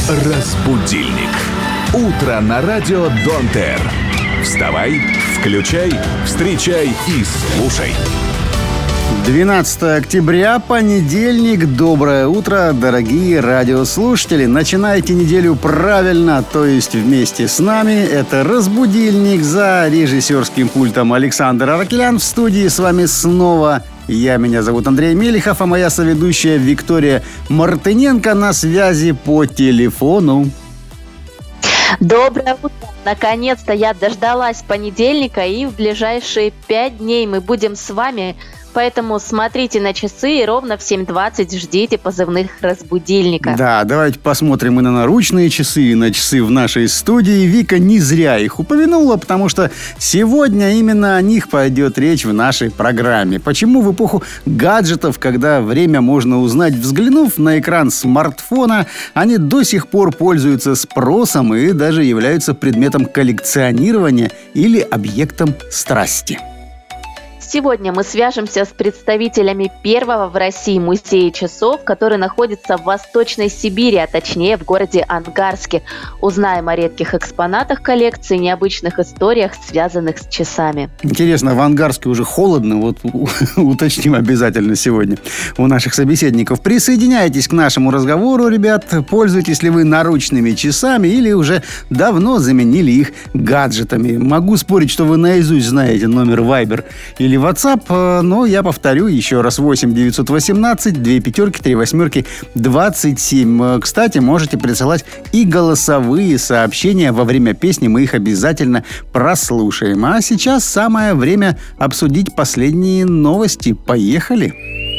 Разбудильник. Утро на радио Дон Эр. Вставай, включай, встречай и слушай. 12 октября, понедельник. Доброе утро, дорогие радиослушатели. Начинайте неделю правильно, то есть вместе с нами. Это «Разбудильник», за режиссерским пультом Александр Аракелян. В студии с вами снова меня зовут Андрей Мелихов, а моя соведущая Виктория Мартыненко на связи по телефону. Доброе утро! Наконец-то я дождалась понедельника, и в ближайшие 5 дней мы будем с вами. Поэтому смотрите на часы и ровно в 7:20 ждите позывных разбудильника. Да, давайте посмотрим и на наручные часы, и на часы в нашей студии. Вика не зря их упомянула, потому что сегодня именно о них пойдет речь в нашей программе. Почему в эпоху гаджетов, когда время можно узнать, взглянув на экран смартфона, они до сих пор пользуются спросом и даже являются предметом коллекционирования или объектом страсти. Сегодня мы свяжемся с представителями первого в России музея часов, который находится в Восточной Сибири, а точнее в городе Ангарске. Узнаем о редких экспонатах коллекции, необычных историях, связанных с часами. Интересно, в Ангарске уже холодно? Вот уточним обязательно сегодня у наших собеседников. Присоединяйтесь к нашему разговору, ребят. Пользуетесь ли вы наручными часами или уже давно заменили их гаджетами? Могу спорить, что вы наизусть знаете номер Viber или WhatsApp, но я повторю еще раз: 8 918 2 пятерки 3 восьмерки 27. Кстати, можете присылать и голосовые сообщения во время песни, мы их обязательно прослушаем. А сейчас самое время обсудить последние новости. Поехали!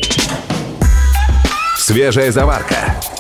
Свежая заварка.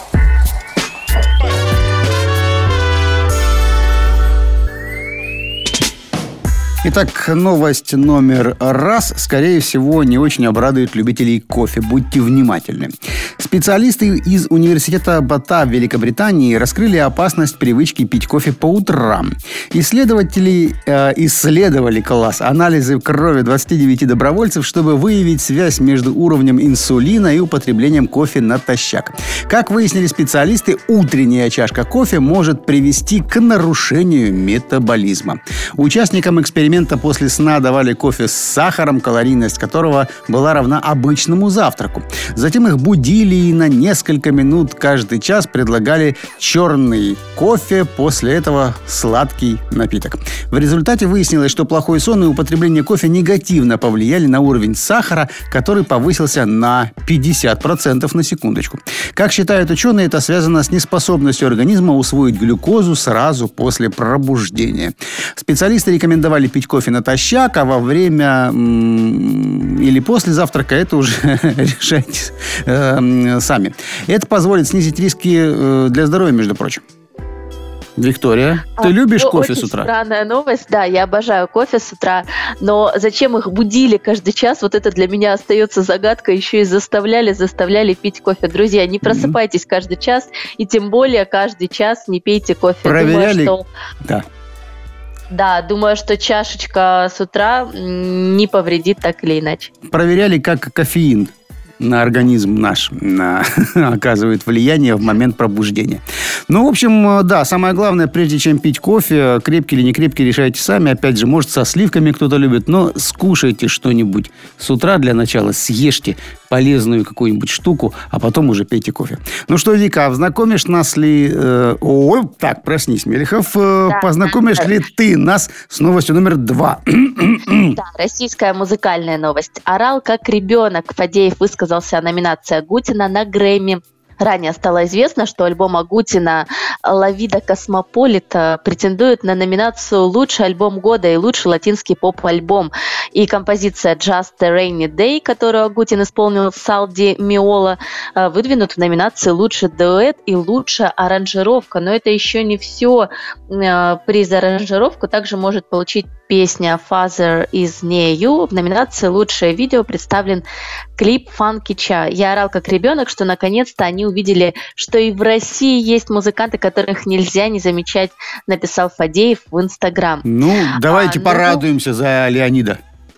Итак, новость номер раз, скорее всего, не очень обрадует любителей кофе. Будьте внимательны. Специалисты из университета Бата в Великобритании раскрыли опасность привычки пить кофе по утрам. Исследователи исследовали анализы крови 29 добровольцев, чтобы выявить связь между уровнем инсулина и употреблением кофе натощак. Как выяснили специалисты, утренняя чашка кофе может привести к нарушению метаболизма. Участникам эксперимента после сна давали кофе с сахаром, калорийность которого была равна обычному завтраку. Затем их будили и на несколько минут каждый час предлагали черный кофе, после этого сладкий напиток. В результате выяснилось, что плохой сон и употребление кофе негативно повлияли на уровень сахара, который повысился на 50%, на секундочку. Как считают ученые, это связано с неспособностью организма усвоить глюкозу сразу после пробуждения. Специалисты рекомендовали пить кофе натощак, а во время или после завтрака это уже решайте сами. Это позволит снизить риски для здоровья, между прочим. Виктория, ты любишь кофе с утра? Странная новость. Да, я обожаю кофе с утра, но зачем их будили каждый час? Вот это для меня остается загадкой. Еще и заставляли пить кофе. Друзья, не просыпайтесь каждый час, и тем более каждый час не пейте кофе. Проверяли? Да, думаю, что чашечка с утра не повредит так или иначе. Проверяли, как кофеин на организм наш оказывает влияние в момент пробуждения. Ну, в общем, да, самое главное, прежде чем пить кофе, крепкий или не крепкий, решайте сами. Опять же, может, со сливками кто-то любит, но скушайте что-нибудь с утра для начала, съешьте полезную какую-нибудь штуку, а потом уже пейте кофе. Ну что, Вика, познакомишь нас ли... Так, проснись, Мелихов. Познакомишь ли ты нас с новостью номер 2? Да, российская музыкальная новость. «Орал как ребенок». Фадеев высказался о номинации Агутина на Грэмми. Ранее стало известно, что альбом Агутина «La Vida Cosmopolita» претендует на номинацию «Лучший альбом года» и «Лучший латинский поп-альбом». И композиция «Just a Rainy Day», которую Агутин исполнил с Алди Миола, выдвинут в номинации «Лучший дуэт» и «Лучшая аранжировка». Но это еще не все. Приз за аранжировку также может получить песня «Father is Near You». В номинации «Лучшее видео» представлен клип Фанкича. Я орал как ребенок, что наконец-то они увидели, что и в России есть музыканты, которых нельзя не замечать, написал Фадеев в Инстаграм. Ну, давайте порадуемся за Леонида.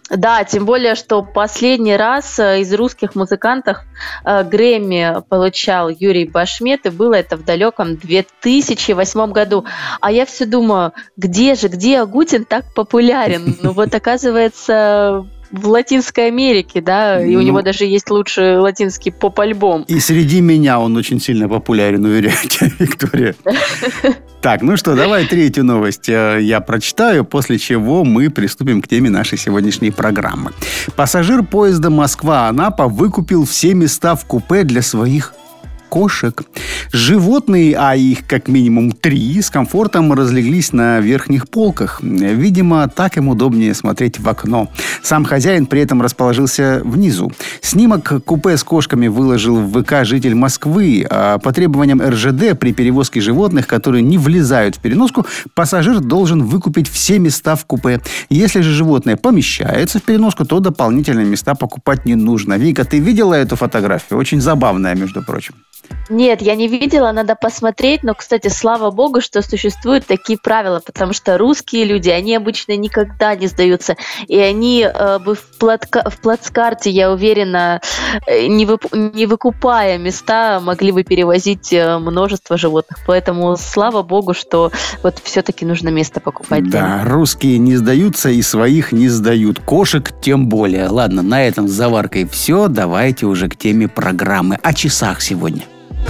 Да, тем более, что последний раз из русских музыкантов Грэмми получал Юрий Башмет, и было это в далеком 2008 году. А я все думаю, где Агутин так популярен? Ну вот оказывается... в Латинской Америке, да, и у него даже есть лучший латинский поп-альбом. И среди меня он очень сильно популярен, уверяю тебя, Виктория. Так, ну что, давай третью новость я прочитаю, после чего мы приступим к теме нашей сегодняшней программы. Пассажир поезда Москва-Анапа выкупил все места в купе для своих кошек. Животные, а их как минимум 3, с комфортом разлеглись на верхних полках. Видимо, так им удобнее смотреть в окно. Сам хозяин при этом расположился внизу. Снимок купе с кошками выложил в ВК житель Москвы. По требованиям РЖД при перевозке животных, которые не влезают в переноску, пассажир должен выкупить все места в купе. Если же животное помещается в переноску, то дополнительные места покупать не нужно. Вика, ты видела эту фотографию? Очень забавная, между прочим. Нет, я не видела, надо посмотреть, но, кстати, слава богу, что существуют такие правила, потому что русские люди, они обычно никогда не сдаются, и они бы в плацкарте, я уверена, не выкупая места, могли бы перевозить множество животных, поэтому слава богу, что вот все-таки нужно место покупать. Да, русские не сдаются и своих не сдают, кошек тем более. Ладно, на этом с заваркой все, давайте уже к теме программы о часах сегодня.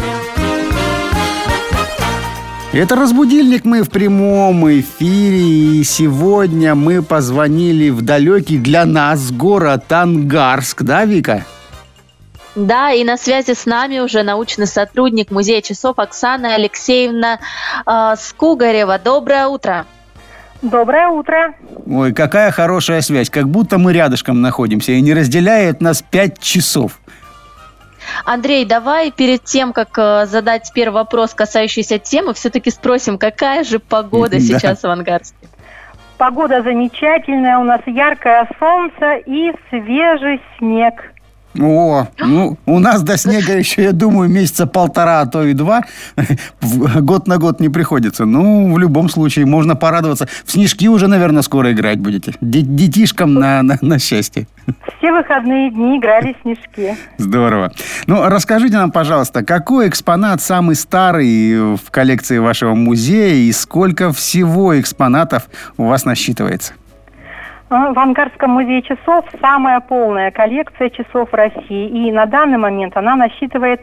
Это «Разбудильник», мы в прямом эфире, и сегодня мы позвонили в далекий для нас город Ангарск, да, Вика? Да, и на связи с нами уже научный сотрудник Музея часов Оксана Алексеевна Скугарева. Доброе утро. Доброе утро. Ой, какая хорошая связь, как будто мы рядышком находимся, и не разделяет нас 5 часов. Андрей, давай перед тем, как задать первый вопрос, касающийся темы, все-таки спросим, какая же погода сейчас в Ангарске? Погода замечательная, у нас яркое солнце и свежий снег. О, ну, у нас до снега еще, я думаю, месяца 1,5, а то и 2. Год на год не приходится. Ну, в любом случае, можно порадоваться. В снежки уже, наверное, скоро играть будете. Детишкам на счастье. Все выходные дни играли в снежки. Здорово. Ну, расскажите нам, пожалуйста, какой экспонат самый старый в коллекции вашего музея и сколько всего экспонатов у вас насчитывается? В Ангарском музее часов самая полная коллекция часов в России. И на данный момент она насчитывает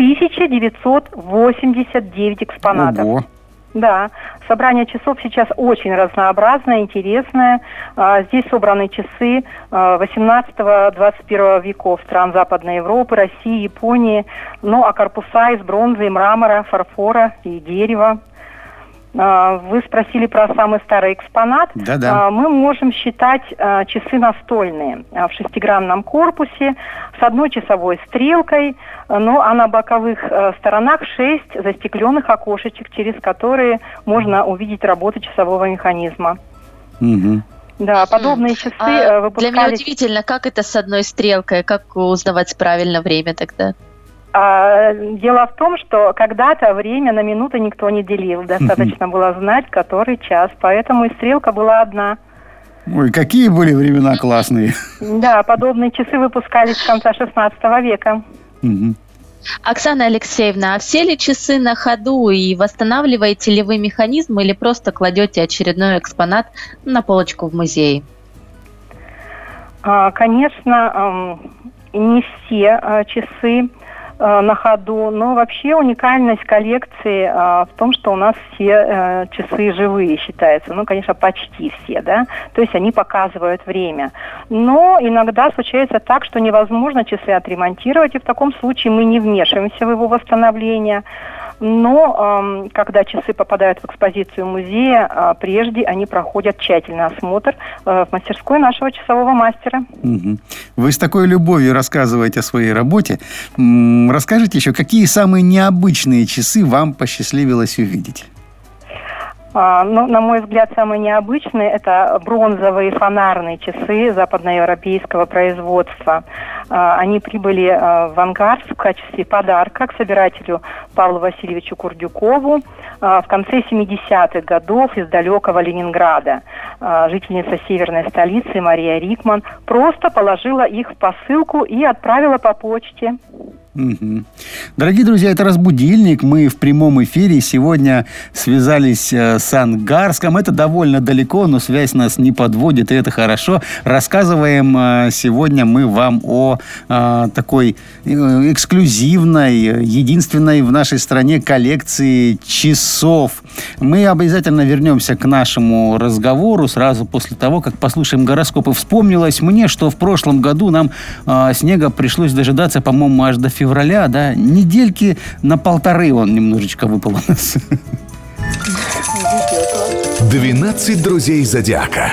1989 экспонатов. Ого. Да, собрание часов сейчас очень разнообразное, интересное. Здесь собраны часы 18-21 веков стран Западной Европы, России, Японии. Ну, а корпуса из бронзы и мрамора, фарфора и дерева. Вы спросили про самый старый экспонат. Да-да. Мы можем считать часы настольные в 6-гранном корпусе с одной часовой стрелкой, ну а на боковых сторонах 6 застекленных окошечек, через которые можно увидеть работу часового механизма. Угу. Да, подобные часы выпускались... Для меня удивительно, как это с одной стрелкой, как узнавать правильно время тогда? Дело в том, что когда-то время на минуты никто не делил. Достаточно было знать, который час. Поэтому и стрелка была одна. Ой, какие были времена классные. Да, подобные часы выпускались с конца 16 века. Угу. Оксана Алексеевна, а все ли часы на ходу и восстанавливаете ли вы механизм или просто кладете очередной экспонат на полочку в музее? Конечно, не все часы на ходу, но вообще уникальность коллекции в том, что у нас все часы живые считаются, ну, конечно, почти все, да, то есть они показывают время. Но иногда случается так, что невозможно часы отремонтировать, и в таком случае мы не вмешиваемся в его восстановление. Но когда часы попадают в экспозицию музея, прежде они проходят тщательный осмотр в мастерской нашего часового мастера. Угу. Вы с такой любовью рассказываете о своей работе. Расскажите еще, какие самые необычные часы вам посчастливилось увидеть? Но, на мой взгляд, самые необычные – это бронзовые фонарные часы западноевропейского производства. Они прибыли в Ангарск в качестве подарка к собирателю Павлу Васильевичу Курдюкову в конце 70-х годов из далекого Ленинграда. Жительница северной столицы Мария Рикман просто положила их в посылку и отправила по почте. Угу. Дорогие друзья, это «Разбудильник». Мы в прямом эфире сегодня связались с Ангарском. Это довольно далеко, но связь нас не подводит, и это хорошо. Рассказываем сегодня мы вам о такой эксклюзивной, единственной в нашей стране коллекции часов. Мы обязательно вернемся к нашему разговору сразу после того, как послушаем гороскопы. Вспомнилось мне, что в прошлом году нам снега пришлось дожидаться, по-моему, аж до февраля, да, недельки на 1,5 он немножечко выпал у нас. 12 друзей зодиака.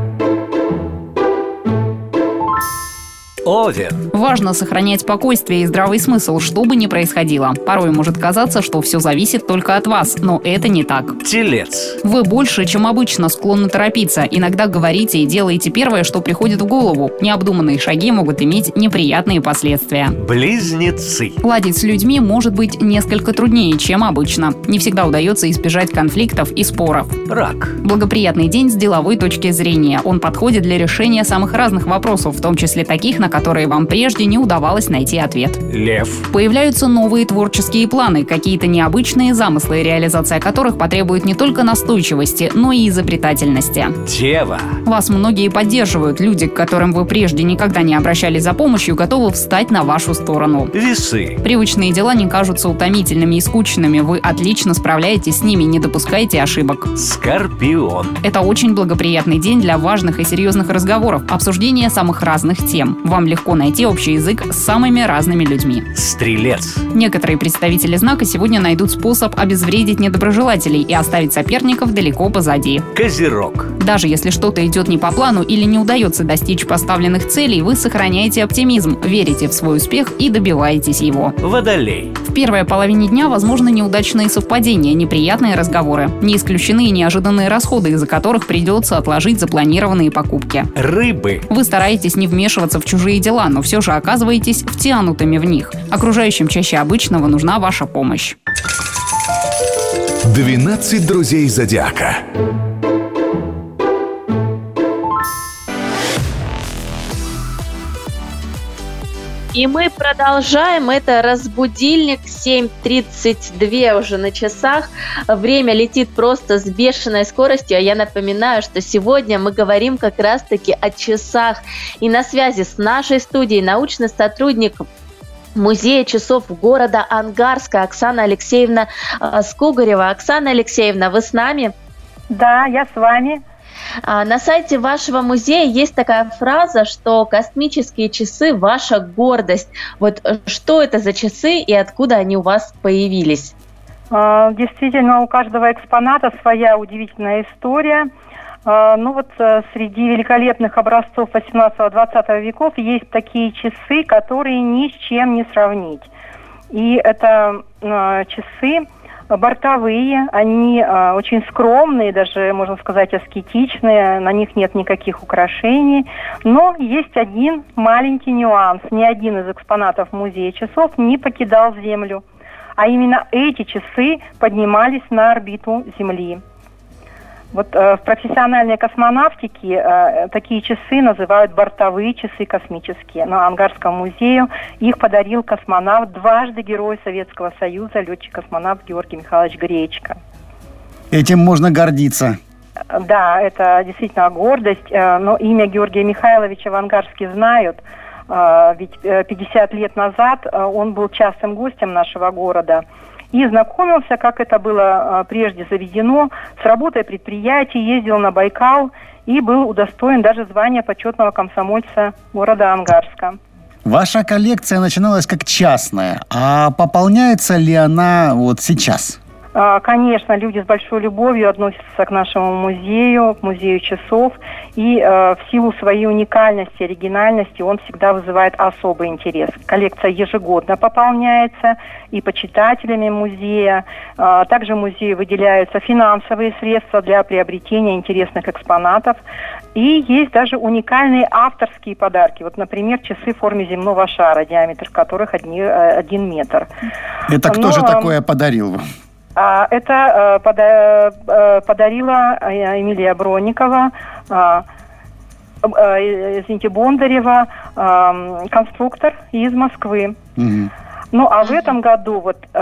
Овен. Важно сохранять спокойствие и здравый смысл, что бы ни происходило. Порой может казаться, что все зависит только от вас, но это не так. Телец. Вы больше, чем обычно, склонны торопиться. Иногда говорите и делаете первое, что приходит в голову. Необдуманные шаги могут иметь неприятные последствия. Близнецы. Ладить с людьми может быть несколько труднее, чем обычно. Не всегда удается избежать конфликтов и споров. Рак. Благоприятный день с деловой точки зрения. Он подходит для решения самых разных вопросов, в том числе таких, на которые вам прежде не удавалось найти ответ. Лев. Появляются новые творческие планы, какие-то необычные замыслы, реализация которых потребует не только настойчивости, но и изобретательности. Дева. Вас многие поддерживают. Люди, к которым вы прежде никогда не обращались за помощью, готовы встать на вашу сторону. Весы. Привычные дела не кажутся утомительными и скучными. Вы отлично справляетесь с ними, не допускайте ошибок. Скорпион. Это очень благоприятный день для важных и серьезных разговоров, обсуждения самых разных тем. Вам легко найти общий язык с самыми разными людьми. Стрелец. Некоторые представители знака сегодня найдут способ обезвредить недоброжелателей и оставить соперников далеко позади. Козерог. Даже если что-то идет не по плану или не удается достичь поставленных целей, вы сохраняете оптимизм, верите в свой успех и добиваетесь его. Водолей. В первой половине дня возможны неудачные совпадения, неприятные разговоры. Не исключены и неожиданные расходы, из-за которых придется отложить запланированные покупки. Рыбы. Вы стараетесь не вмешиваться в чужие дела, но все же оказываетесь втянутыми в них. Окружающим чаще обычного нужна ваша помощь. 12 друзей зодиака. И мы продолжаем. Это «Разбудильник», 7:32 уже на часах. Время летит просто с бешеной скоростью. А я напоминаю, что сегодня мы говорим как раз-таки о часах. И на связи с нашей студией научный сотрудник Музея часов города Ангарска Оксана Алексеевна Скугарева. Оксана Алексеевна, вы с нами? Да, я с вами. На сайте вашего музея есть такая фраза, что космические часы – ваша гордость. Вот что это за часы и откуда они у вас появились? Действительно, у каждого экспоната своя удивительная история. Среди великолепных образцов 18-20 веков есть такие часы, которые ни с чем не сравнить. И это часы бортовые, они очень скромные, даже, можно сказать, аскетичные, на них нет никаких украшений. Но есть один маленький нюанс. Ни один из экспонатов музея часов не покидал Землю. А именно эти часы поднимались на орбиту Земли. Вот в профессиональной космонавтике такие часы называют бортовые часы космические. На Ангарскому музею их подарил космонавт, дважды Герой Советского Союза, летчик-космонавт Георгий Михайлович Гречко. Этим можно гордиться. Да, это действительно гордость, но имя Георгия Михайловича в Ангарске знают, ведь 50 лет назад он был частым гостем нашего города. И знакомился, как это было прежде заведено, с работой предприятий, ездил на Байкал и был удостоен даже звания почетного комсомольца города Ангарска. Ваша коллекция начиналась как частная, а пополняется ли она вот сейчас? Конечно, люди с большой любовью относятся к нашему музею, к музею часов, и в силу своей уникальности, оригинальности он всегда вызывает особый интерес. Коллекция ежегодно пополняется и почитателями музея. Также музею выделяются финансовые средства для приобретения интересных экспонатов. И есть даже уникальные авторские подарки. Вот, например, часы в форме земного шара, диаметр которых 1 метр. Это кто же такое подарил вам? Это подарила Эмилия Бронникова, Бондарева, конструктор из Москвы. Угу. Ну, а в этом году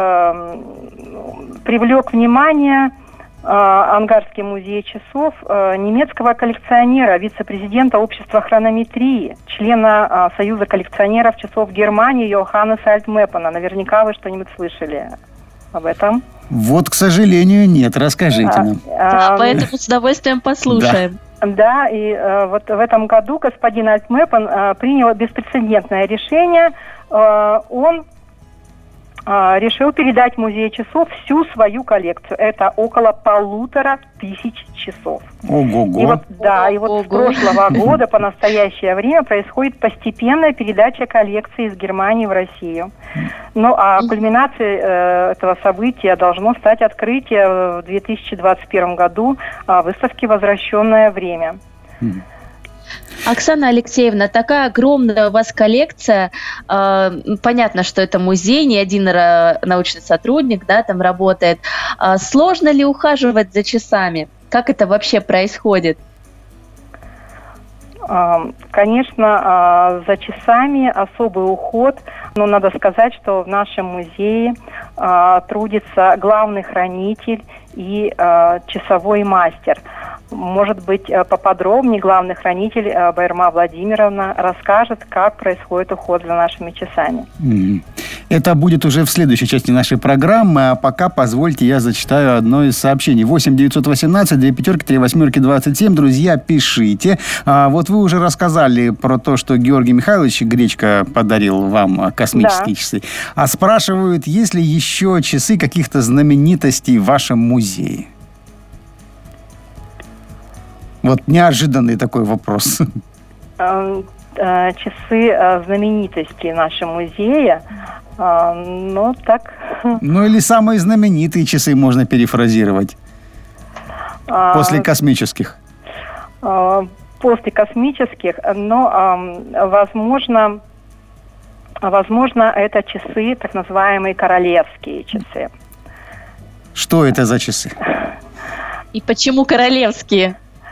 привлек внимание Ангарский музей часов немецкого коллекционера, вице-президента общества хронометрии, члена Союза коллекционеров часов Германии Йоханнеса Альтмеппена. Наверняка вы что-нибудь слышали об этом. Вот, к сожалению, нет. Расскажите нам. Поэтому с удовольствием послушаем. Да, и вот в этом году господин Альтмеппен принял беспрецедентное решение. Он решил передать музею часов всю свою коллекцию. Это около 1500 часов. Ого-го. И вот с прошлого года по настоящее время происходит постепенная передача коллекции из Германии в Россию. Ну, а кульминацией этого события должно стать открытие в 2021 году выставки «Возвращенное время». Оксана Алексеевна, такая огромная у вас коллекция. Понятно, что это музей, не один научный сотрудник, да, там работает. Сложно ли ухаживать за часами? Как это вообще происходит? Конечно, за часами особый уход, но надо сказать, что в нашем музее трудится главный хранитель и часовой мастер. Может быть, поподробнее главный хранитель Байрма Владимировна расскажет, как происходит уход за нашими часами. Это будет уже в следующей части нашей программы, а пока позвольте я зачитаю одно из сообщений. 8-918-2 друзья, пишите. Вот вы уже рассказали про то, что Георгий Михайлович Гречко подарил вам космические часы. А спрашивают, есть ли еще часы каких-то знаменитостей в вашем музее? Вот неожиданный такой вопрос. Часы знаменитости нашего музея, так... Ну, или самые знаменитые часы можно перефразировать. После космических. После космических, но, возможно, это часы, так называемые королевские часы. Что это за часы? И почему королевские?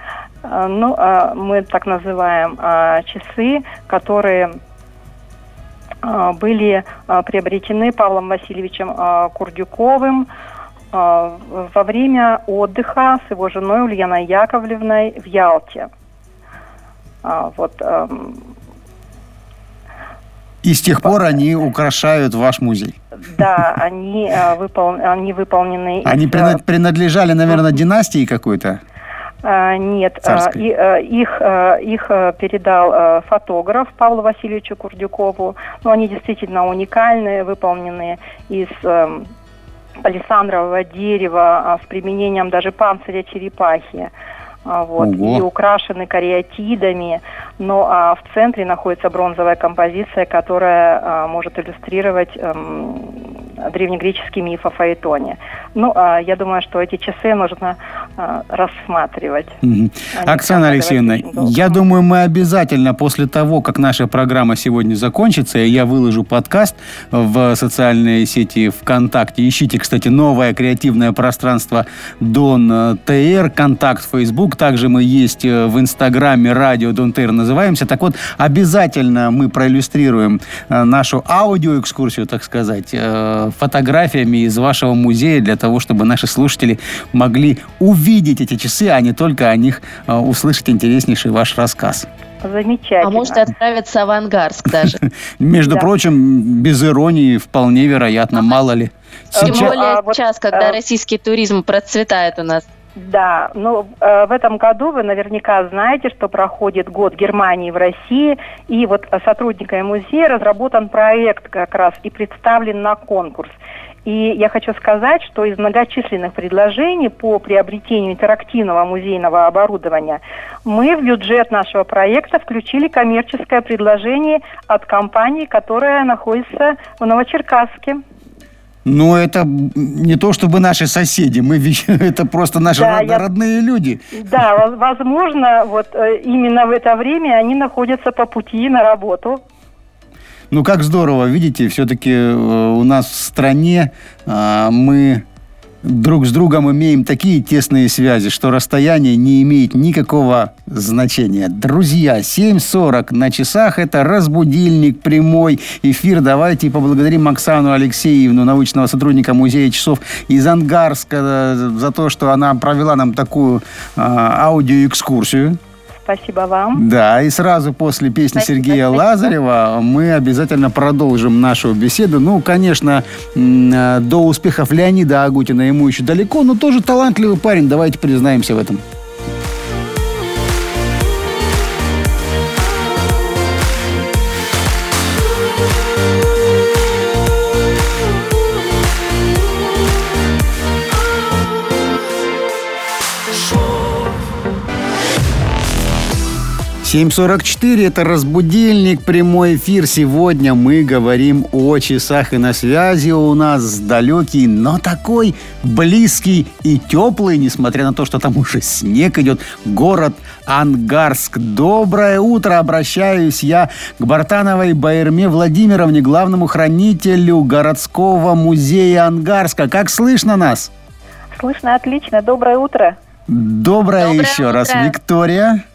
Мы так называем часы, которые были приобретены Павлом Васильевичем Курдюковым во время отдыха с его женой Ульяной Яковлевной в Ялте. И с тех пор они украшают ваш музей? Да, они выполнены... Они принадлежали, наверное, династии какой-то? Нет, их передал фотограф Павлу Васильевичу Курдюкову. Но они действительно уникальные, выполнены из палисандрового дерева с применением даже панциря черепахи. И украшены кариатидами, но в центре находится бронзовая композиция, которая может иллюстрировать древнегреческий миф о Фаэтоне. Я думаю, что эти часы нужно рассматривать. Оксана Алексеевна, я думаю, мы обязательно после того, как наша программа сегодня закончится, я выложу подкаст в социальные сети ВКонтакте. Ищите, кстати, новое креативное пространство Дон ТР, контакт Facebook. Также мы есть в Инстаграме радио Дон ТР называемся. Так вот, обязательно мы проиллюстрируем нашу аудиоэкскурсию, так сказать, фотографиями из вашего музея для того, чтобы наши слушатели могли увидеть эти часы, а не только о них услышать интереснейший ваш рассказ. Замечательно. А может отправиться в Ангарск даже. Между прочим, без иронии, вполне вероятно, мало ли. Тем более сейчас, когда российский туризм процветает у нас. Да, но в этом году вы наверняка знаете, что проходит год Германии в России, и вот сотрудниками музея разработан проект как раз и представлен на конкурс. И я хочу сказать, что из многочисленных предложений по приобретению интерактивного музейного оборудования мы в бюджет нашего проекта включили коммерческое предложение от компании, которая находится в Новочеркасске. Но это не то чтобы наши соседи, это просто наши родные люди. Да, возможно, вот именно в это время они находятся по пути на работу. Ну, как здорово, видите, все-таки у нас в стране мы друг с другом имеем такие тесные связи, что расстояние не имеет никакого значения. Друзья, 7:40 на часах, это «Разбудильник», прямой эфир. Давайте поблагодарим Оксану Алексеевну, научного сотрудника Музея часов из Ангарска, за то, что она провела нам такую аудиоэкскурсию. Спасибо вам. Да, и сразу после песни Сергея Лазарева мы обязательно продолжим нашу беседу. Ну, конечно, до успехов Леонида Агутина ему еще далеко, но тоже талантливый парень, давайте признаемся в этом. «7:44» – это «Разбудильник», прямой эфир. Сегодня мы говорим о часах, и на связи у нас далекий, но такой близкий и теплый, несмотря на то, что там уже снег идет, город Ангарск. Доброе утро! Обращаюсь я к Бартановой Байырме Владимировне, главному хранителю городского музея Ангарска. Как слышно нас? Слышно отлично. Доброе утро. Доброе еще раз. Виктория.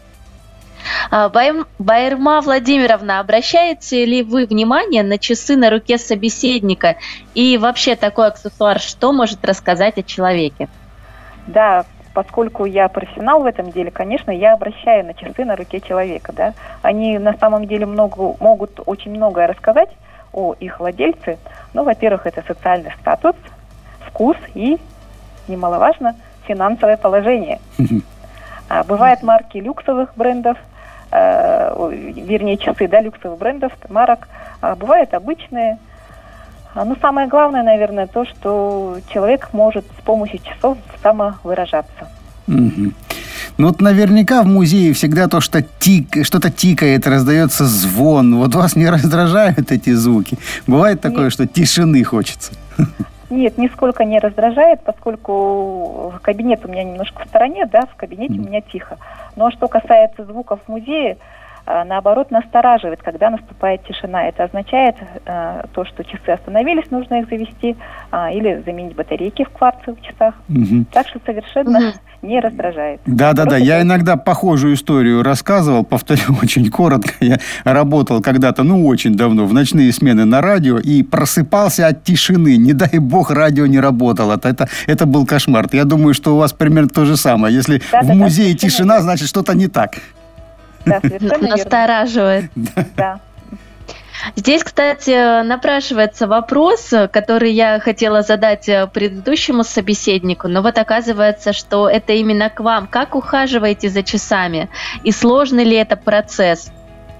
Байырма Владимировна, обращаете ли вы внимание на часы на руке собеседника? И вообще такой аксессуар, что может рассказать о человеке? Да, поскольку я профессионал в этом деле, конечно, я обращаю на часы на руке человека. Да? Они на самом деле могут очень многое рассказать о их владельце. Ну, во-первых, это социальный статус, вкус и, немаловажно, финансовое положение. Бывают марки люксовых брендов, вернее, часы, да, люксовых брендов, марок. Бывают обычные. Но самое главное, наверное, то, что человек может с помощью часов самовыражаться. Ну вот наверняка в музее всегда то, что что-то тикает, раздается звон. Вот вас не раздражают эти звуки? Бывает такое, что тишины хочется? Нет, нисколько не раздражает, поскольку кабинет у меня немножко в стороне, да, в кабинете у меня тихо. Но что касается звуков в музее, наоборот, настораживает, когда наступает тишина. Это означает то, что часы остановились, нужно их завести, или заменить батарейки в кварцевых часах. Так что совершенно не раздражает. Да-да-да, я иногда похожую историю рассказывал, повторю очень коротко. Я работал когда-то, очень давно, в ночные смены на радио и просыпался от тишины. Не дай бог, радио не работало. Это был кошмар. Я думаю, что у вас примерно то же самое. Если в музее тишина, значит, что-то не так. Да, совершенно настораживает. Да. Здесь, кстати, напрашивается вопрос, который я хотела задать предыдущему собеседнику, но вот оказывается, что это именно к вам. Как ухаживаете за часами? И сложный ли это процесс?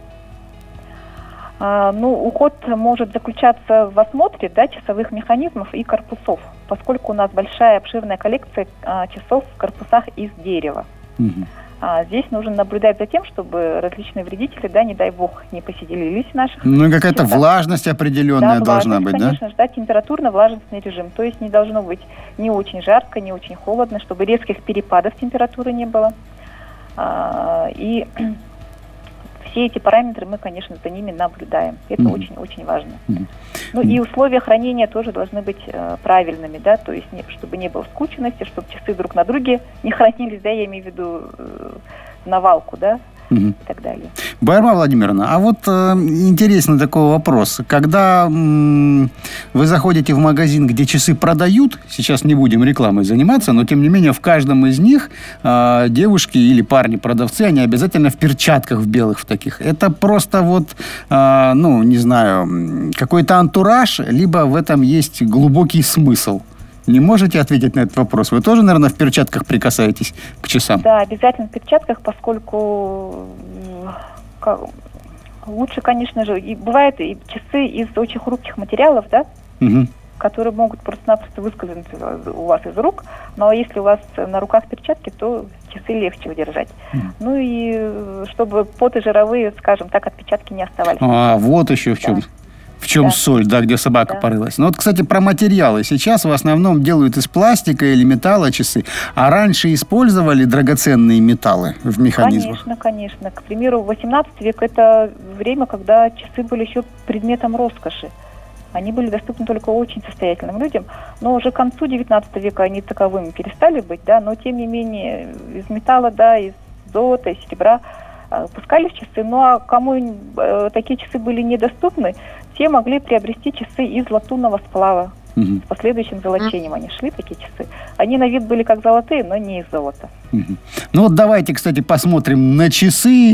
Уход может заключаться в осмотре, да, часовых механизмов и корпусов, поскольку у нас большая обширная коллекция часов в корпусах из дерева. Здесь нужно наблюдать за тем, чтобы различные вредители, да, не дай бог, не поселились в наших и какая-то влажность определенная должна быть, конечно, да? Ждать температурно-влажностный режим. То есть не должно быть не очень жарко, не очень холодно, чтобы резких перепадов температуры не было. И все эти параметры мы, конечно, за ними наблюдаем. Это очень-очень важно. И условия хранения тоже должны быть правильными, да, то есть чтобы не было скученности, чтобы часы друг на друге не хранились, да, я имею в виду навалку, да, и так далее. Байырма Владимировна, а вот интересный такой вопрос. Когда вы заходите в магазин, где часы продают, сейчас не будем рекламой заниматься, но тем не менее в каждом из них девушки или парни-продавцы, они обязательно в перчатках в белых в таких. Это просто не знаю, какой-то антураж, либо в этом есть глубокий смысл? Не можете ответить на этот вопрос? Вы тоже, наверное, в перчатках прикасаетесь к часам? Да, обязательно в перчатках, поскольку лучше, конечно же, и бывают и часы из очень хрупких материалов, да, Угу. которые могут просто-напросто выскользнуть у вас из рук. Но если у вас на руках перчатки, то часы легче удержать. Ну и чтобы поты жировые, скажем так, отпечатки не оставались. А, вот еще в чем. Да. В чем Да. соль, да, где собака Да. порылась. Ну вот, кстати, про материалы. Сейчас в основном делают из пластика или металла часы, а раньше использовали драгоценные металлы в механизмах. Конечно, конечно. К примеру, 18 век – это время, когда часы были еще предметом роскоши. Они были доступны только очень состоятельным людям, но уже к концу 19 века они таковыми перестали быть, да, но тем не менее из металла, да, из золота, из серебра пускались часы. Ну а кому такие часы были недоступны, те могли приобрести часы из латунного сплава. Мгм. С последующим золочением они шли, такие часы. Они на вид были как золотые, но не из золота. Мгм. Ну вот давайте, кстати, посмотрим на часы.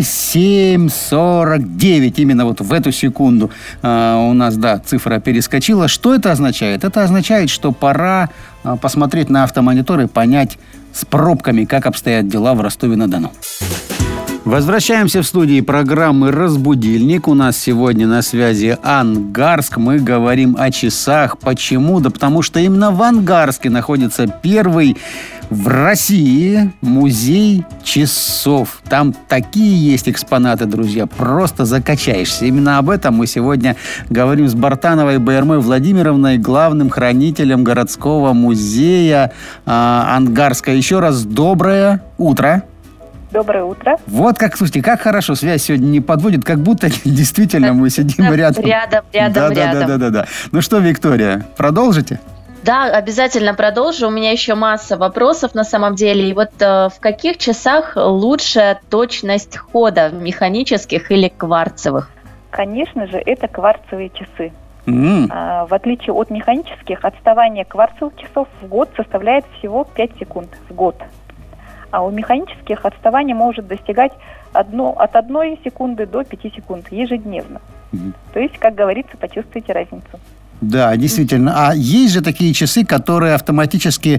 7:49. Именно вот в эту секунду у нас, да, цифра перескочила. Что это означает? Это означает, что пора посмотреть на автомонитор и понять с пробками, как обстоят дела в Ростове-на-Дону. Возвращаемся в студии программы «Разбудильник». У нас сегодня на связи Ангарск. Мы говорим о часах. Почему? Да потому что именно в Ангарске находится первый в России музей часов. Там такие есть экспонаты, друзья, просто закачаешься. Именно об этом мы сегодня говорим с Бартановой Байырмой Владимировной, главным хранителем городского музея Ангарска. Еще раз доброе утро. Доброе утро. Вот как, слушайте, как хорошо, связь сегодня не подводит, как будто действительно мы сидим рядом. Рядом. Да. Ну что, Виктория, продолжите? Да, обязательно продолжу. У меня еще масса вопросов на самом деле. И вот в каких часах лучшая точность хода, механических или кварцевых? Конечно же, это кварцевые часы. М. В отличие от механических, отставание кварцевых часов в год составляет всего 5 секунд в год. А у механических отставание может достигать от 1 секунды до 5 секунд ежедневно. Мгм. То есть, как говорится, почувствуйте разницу. Да, действительно. А есть же такие часы, которые автоматически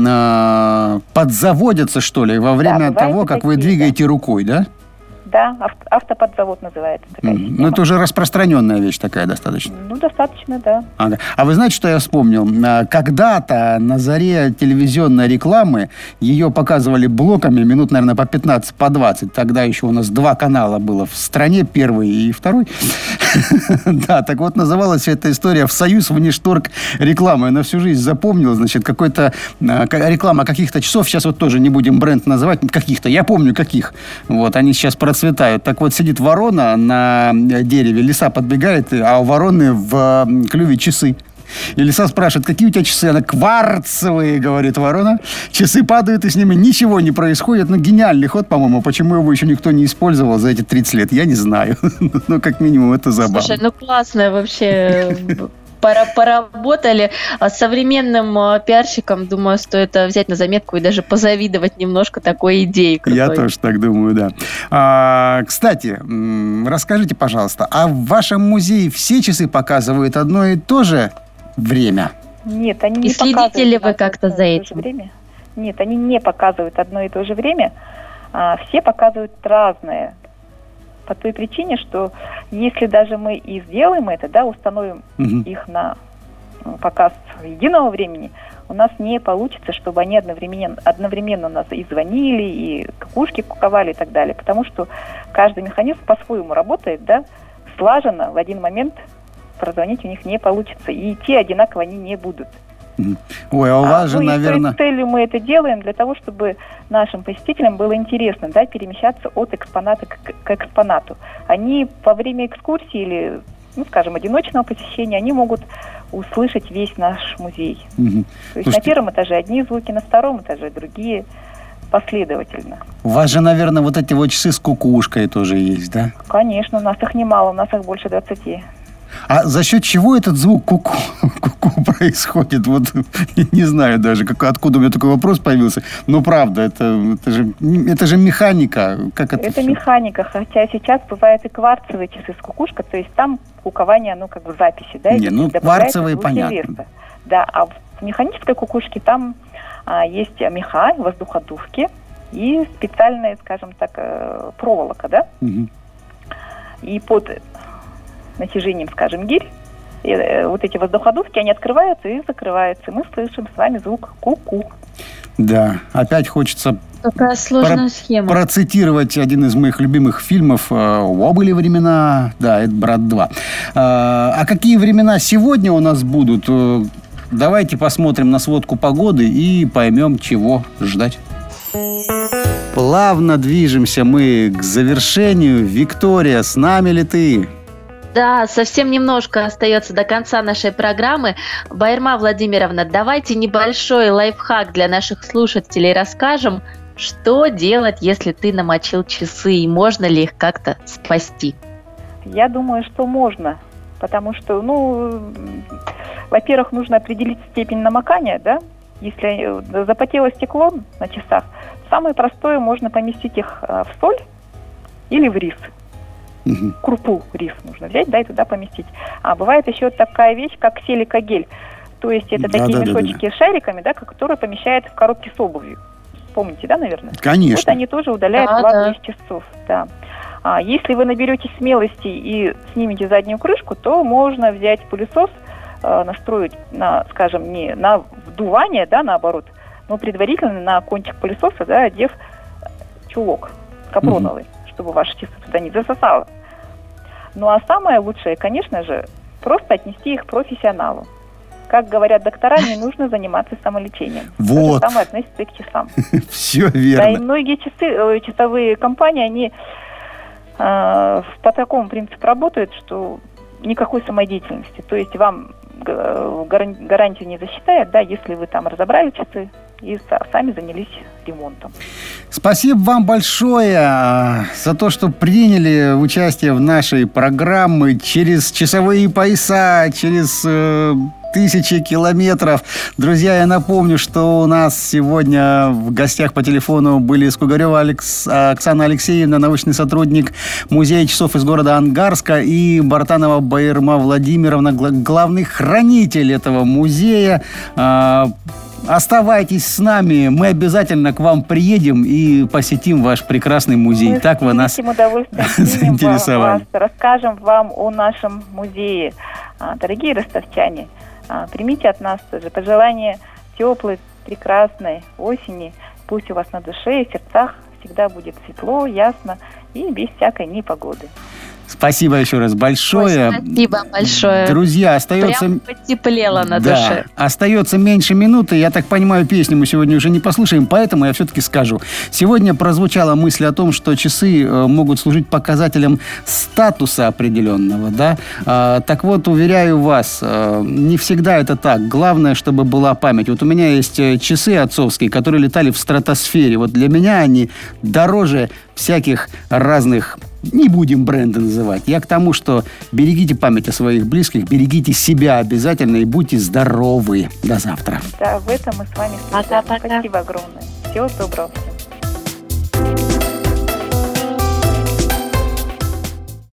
подзаводятся, что ли, во время бывают того, и как вы такие, двигаете рукой, да? Да, автоподзавод называется такая система. Ну, это уже распространенная вещь такая достаточно. Ну, достаточно, да. Ага. А вы знаете, что я вспомнил? Когда-то на заре телевизионной рекламы ее показывали блоками минут, наверное, по 15, по 20. Тогда еще у нас 2 канала было в стране, первый и второй. Да, так вот называлась вся эта история «В союз внешторг рекламы». Я на всю жизнь запомнил, значит, какой-то реклама каких-то часов. Сейчас вот тоже не будем бренд называть. Каких-то, я помню каких. Вот, они сейчас процветают. Так вот, сидит ворона на дереве, лиса подбегает, а у вороны в клюве часы. И лиса спрашивает, какие у тебя часы? Она: кварцевые, говорит ворона. Часы падают, и с ними ничего не происходит. Ну, гениальный ход, по-моему. Почему его еще никто не использовал за эти 30 лет, я не знаю. Ну, как минимум, это забавно. Слушай, ну классно вообще. Поработали с современным пиарщиком. Думаю, стоит взять на заметку и даже позавидовать немножко такой идее крутой. Я тоже так думаю, да. Кстати, расскажите, пожалуйста, а в вашем музее все часы показывают одно и то же время? Нет, они не И следите показывают ли вы как-то одно за и то же этим? время. Нет, они не показывают одно и то же время. Все показывают разное. По той причине, что если даже мы и сделаем это, да, установим Мгм. их на показ единого времени, у нас не получится, чтобы они одновременно нас и звонили, и кукушки куковали и так далее. Потому что каждый механизм по-своему работает, да, слаженно в один момент прозвонить у них не получится. И идти одинаково они не будут. Мгм. Ой, а у вас же, и с той наверное... целью мы это делаем для того, чтобы нашим посетителям было интересно, да, перемещаться от экспоната к экспонату. Они во время экскурсии или, ну, скажем, одиночного посещения, они могут услышать весь наш музей. Мгм. То есть Слушайте, на первом этаже одни звуки, на втором этаже другие, последовательно. у вас же, наверное, вот эти вот часы с кукушкой тоже есть, да? Конечно, у нас их немало, у нас их больше 20. А за счет чего этот звук ку-ку происходит? Вот не знаю даже, откуда у меня такой вопрос появился. Но правда, это же механика. Как это Это всё? механика, хотя сейчас бывают и кварцевые часы с кукушкой, то есть там кукование, ну, как бы в записи, да? Не, ну, добавляется кварцевые звуки понятно. леса. Да, а В механической кукушке там есть меха, воздуходувки и специальная, скажем так, проволока, да? Мгм. И под натяжением, скажем, гирь, вот эти воздуходувки, они открываются и закрываются. Мы слышим с вами звук ку-ку. Да, опять хочется Такая сложная схема. процитировать один из моих любимых фильмов «Во были времена». Да, это «Брат 2». А какие времена сегодня у нас будут? Давайте посмотрим на сводку погоды и поймем, чего ждать. Плавно движемся мы к завершению. Виктория, с нами ли ты? Да, совсем немножко остается до конца нашей программы. Байырма Владимировна, давайте небольшой лайфхак для наших слушателей расскажем, что делать, если ты намочил часы, и можно ли их как-то спасти? Я думаю, что можно, потому что, во-первых, нужно определить степень намокания, да? Если запотело стекло на часах, самое простое, можно поместить их в соль или в рис. Крупу рис нужно взять, да, и туда поместить. А бывает еще такая вещь, как силикагель. То есть это такие мешочки с шариками, да, которые помещают в коробки с обувью. Помните, да, наверное? Конечно. Вот они тоже удаляют влагу из часов, да. Если вы наберетесь смелости и снимете заднюю крышку, то можно взять пылесос, настроить на, скажем, не на вдувание, да, наоборот, но предварительно на кончик пылесоса, да, одев чулок капроновый, чтобы ваши часы туда не засосало. Ну а самое лучшее, конечно же, просто отнести их к профессионалу. Как говорят доктора, не нужно заниматься самолечением. Вот. То же самое относится и к часам. Все Да, и верно. многие часовые компании, они по такому принципу работают, что никакой самодеятельности. То есть вам гарантию не засчитают, да, если вы там разобрали часы и сами занялись ремонтом. Спасибо вам большое за то, что приняли участие в нашей программе через часовые пояса, через тысячи километров. Друзья, я напомню, что у нас сегодня в гостях по телефону были Скугарева Оксана Алексеевна, научный сотрудник Музея часов из города Ангарска, и Бартанова Байырма Владимировна, главный хранитель этого музея. Оставайтесь с нами, мы обязательно к вам приедем и посетим ваш прекрасный музей. Мы так вы нас с удовольствием заинтересовали. Расскажем вам о нашем музее. Дорогие ростовчане, примите от нас тоже пожелание теплой, прекрасной осени. Пусть у вас на душе и сердцах всегда будет светло, ясно и без всякой непогоды. Спасибо еще раз большое. Спасибо большое. Друзья, остается... Прям потеплело на душе. Остается меньше минуты. Я так понимаю, песню мы сегодня уже не послушаем, поэтому я все-таки скажу. Сегодня прозвучала мысль о том, что часы могут служить показателем статуса определенного, да? Так вот, уверяю вас, не всегда это так. Главное, чтобы была память. Вот у меня есть часы отцовские, которые летали в стратосфере. Вот для меня они дороже всяких разных... Не будем бренды называть. Я к тому, что берегите память о своих близких, берегите себя обязательно и будьте здоровы. До завтра. Да, в этом мы с вами. Пока-пока. Спасибо огромное. Всего доброго.